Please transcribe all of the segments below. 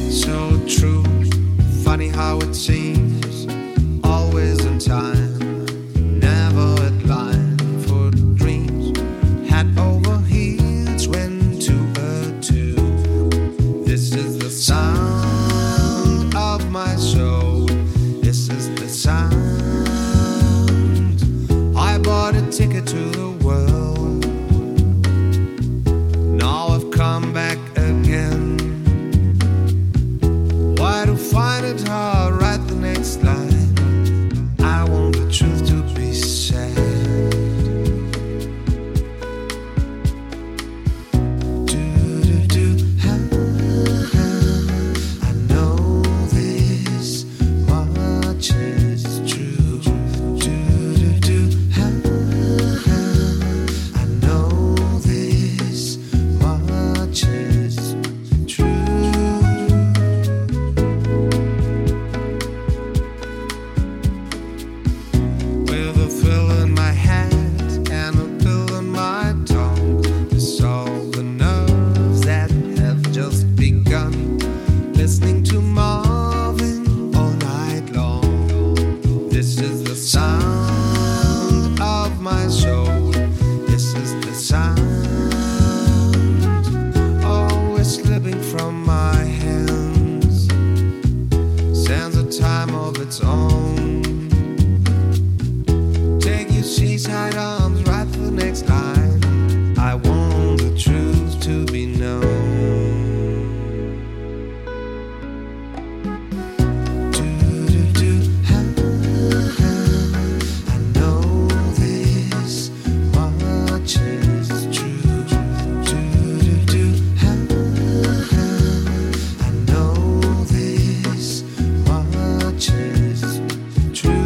So true, funny how it seems, always in time, never at line for dreams. Head over heels, went to a tune. This is the sound of my soul. This is the sound. I bought a ticket to the world. Now I've come back again. Why to find it hard, write the next line. I want the truth to be said. I know this much is true. I know this much is true. With a fill in my head and a pill in my tongue to solve the nerves that have just begun. Listening to Marvin all night long. This is the sound of my soul. This is the sound, always slipping from my hands. Sands a time of its own. Take your seaside arms, write the next line. I want the truth to be known. I know this much is true. I know this much is true.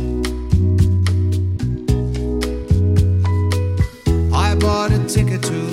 I bought a ticket to